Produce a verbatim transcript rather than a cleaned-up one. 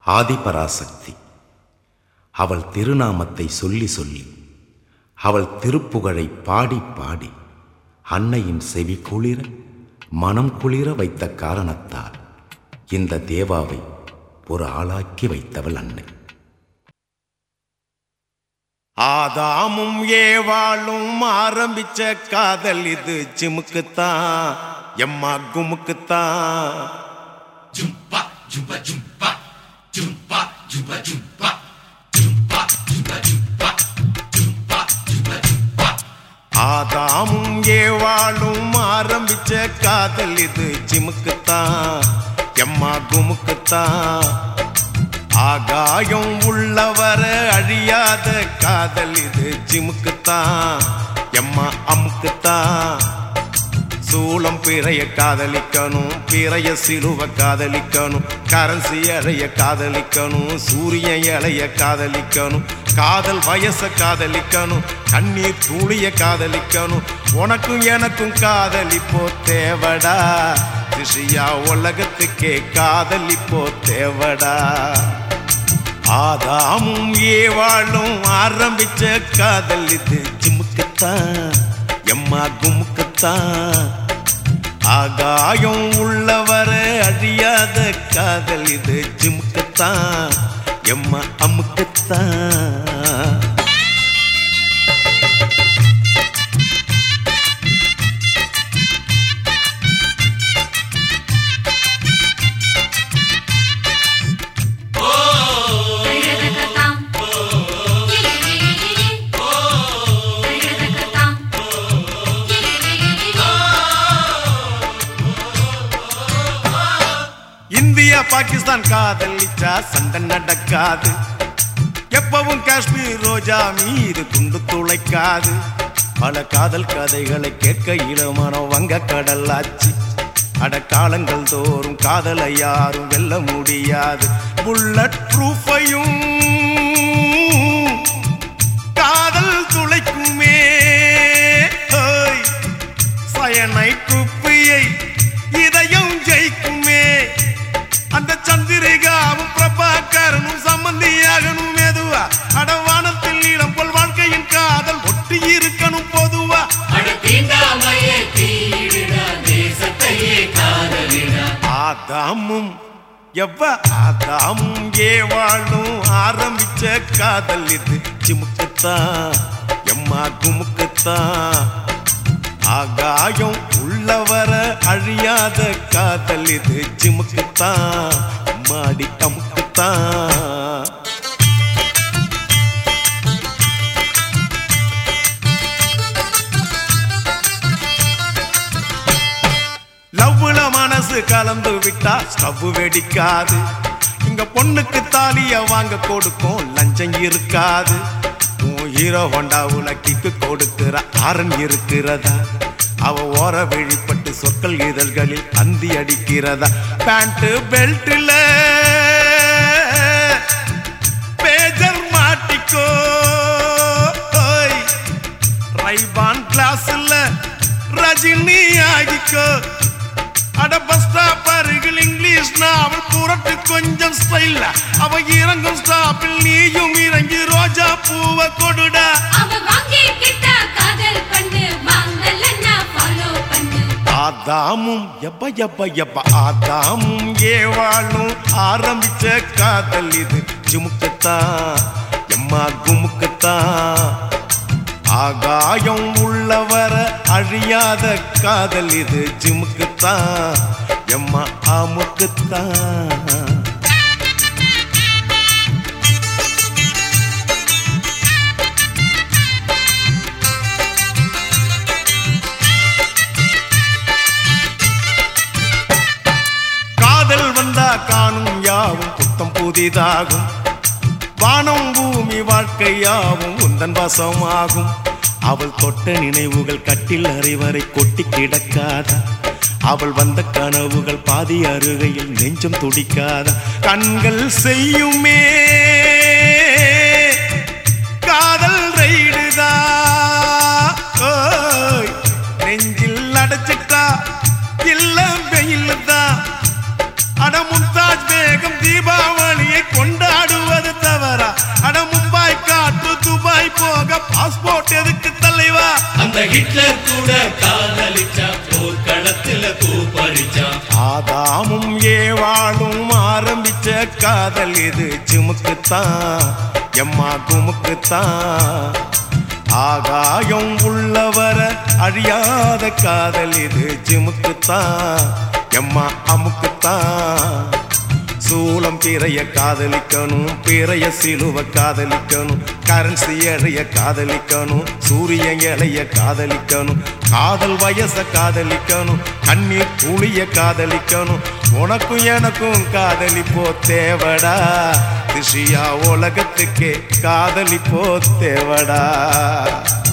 ஆதிபராசக்தி. அவள் திருநாமத்தை சொல்லி சொல்லி, அவள் திருப்புகழை பாடி பாடி அன்னையின் செவி குளிர மனம் குளிர வைத்த காரணத்தால் இந்த தேவாவை ஒரு ஆளாக்கி வைத்தவள் அன்னை. ஆதாமும் ஏவாளும் ஆரம்பிச்ச காதல் இது ஜிமுக்குத்தான், எம்மா குமுக்குத்தான். ஜும்பா ஜும்பா ஜும்பா ஜும்பா ஜும்பா ஜும்பா ஜும்பா ஜும்பா ஜும்பா ஜும்பா ஜும்பா ஜும்பா. ஆதாமும் ஏவாளும் ஆரம்பிச்ச காதல் இது ஜிமுக்குத்தான், எம்மா குமுக்குத்தான். ஆகாயம் உள்ளவர அழியாத காதல் இது ஜிமுக்குத்தான், எம்மா அமுக்குத்தான். சூளம் பிறைய காதலிக்கணும், பிறைய சிலுவ காதலிக்கணும், கரன்சி அலைய காதலிக்கணும், சூரியன் இலைய காதலிக்கணும், காதல் வயச காதலிக்கணும், கண்ணீர் தூளிய காதலிக்கணும். உனக்கும் எனக்கும் காதலிப்போ தேவடா, திஷியா உலகத்துக்கே காதலிப்போ தேவடா. ஆதாமும் ஏவாளும் ஆரம்பிச்ச காதல் இது ஜிமுக்குத்தான், எம்மா குமுக்குத்தான். ஆகாயம் உள்ளவர அழியாத காதல் இது ஜிமுக்குத்தான், எம்மா அமுக்குத்தான். இந்தியா பாகிஸ்தான் காதலிச்சா சண்டை நடக்காது, எப்பவும் காஷ்மீர் ரோஜா மீது குண்டு துளைக்காது. பல காதல் கதைகளை கேட்க இளமனம் வங்க கடலாச்சு. அட காலங்கள் தோறும் காதலை யாரும் வெல்ல முடியாது. புல்லட் ப்ரூஃபையும் காதல் துளைக்குமே, சயனைட் குப்பியை இதயம் ஜெயிக்குமே. அந்த சந்திரிகாவும் பிரபாகரனும் சம்பந்தியாகணும் மெதுவா. அடவானத்தில் இடம் போல் வாழ்க்கையின் காதல் ஒட்டி இருக்கணும் பொதுவா. ஆதாமும் எவ்வ ஆதாமும் ஏவாளும் ஆரம்பிச்ச காதல் இது ஜிமுக்குத்தான், எம்மா குமுக்குத்தான். ஆகாயம் உள்ளவர அழியாத காதல் இது ஜிமுக்குத்தான், மாடி அமுக்குத்தான். லவ்வுல மனசு கலந்து விட்டா ஸ்டவ் வெடிக்காது. இங்க பொண்ணுக்கு தாலிய வாங்க கொடுக்கும் லஞ்சம் இருக்காது. ஹீரோ ஹோண்டாவுல கிக்கு கொடுக்கிற ஆரன் இருக்கிறதா, அவ ஓர வெளிப்பட்டு சொற்கள் இதழ்களில் அந்தி அடிக்கிறதா. பேண்ட் பெல்ட்ல பேஜர் மாட்டிக்கோ, ரைபான் கிளாஸ்ல ரஜினி ஆகிக்கோ. அட பஸ் ஸ்டாப் அருகில் இங்கிலீஷ் நாவல் புரட்டு கொஞ்சம் ஸ்டைல்ல, அவ இறங்கும் ஸ்டாப்பில் நீயும் இறங்கி ரோஜா பூவ கொடுடா. ஆதாமும் எப்ப எப்ப எப்ப ஆதாமும் ஏவாளும் ஆரம்பிச்ச காதல் இது ஜிமுக்குத்தான், எம்மா குமுக்குத்தான். ஆகாயம் உள்ளவர அழியாத காதல் இது ஜிமுக்குத்தான், எம்மா அமுக்குத்தான். காதல் வந்தா காணும் யாவும் புத்தம் புதிதாகும். வானம் பூமி வாழ்க்கையாவும் உந்தன் வசமாகும். அவள் தொட்ட நினைவுகள் கட்டில் அறைவரை கொட்டி கிடக்காதா. அவள் வந்த கனவுகள் பாதி அருகையில் நெஞ்சம் துடிக்காதா. கண்கள் செய்யுமே காதல் ரைடுதா, நெஞ்சில் அடைச்சிட்டா இல்ல வெயில்தான். அட மும்தாஜ் பேகம் தீபாவளியை கொண்டு அந்த ஹிட்லர் கூட காதலிச்சா போர்க்களத்துல பூ பறிச்சா ஆதாமும் ஏவாளும் ஆரம்பிச்ச காதல் இது ஜிமுக்குத்தான் எம்மா குமுக்குத்தான் ஆகாயம் உள்ளவர அழியாத காதல் இது ஜிமுக்குத்தான் எம்மா அமுக்குத்தான் சூளம் பிறைய காதலிக்கணும் பிறைய சிலுவ காதலிக்கணும் கரன்சி எழைய காதலிக்கணும் சூரியன் இலைய காதலிக்கணும் காதல் வயச காதலிக்கணும் கண்ணீர் புளிய காதலிக்கணும் உனக்கும் எனக்கும் காதலிப்போ தேவடா திஷியா உலகத்துக்கே காதலிப்போ தேவடா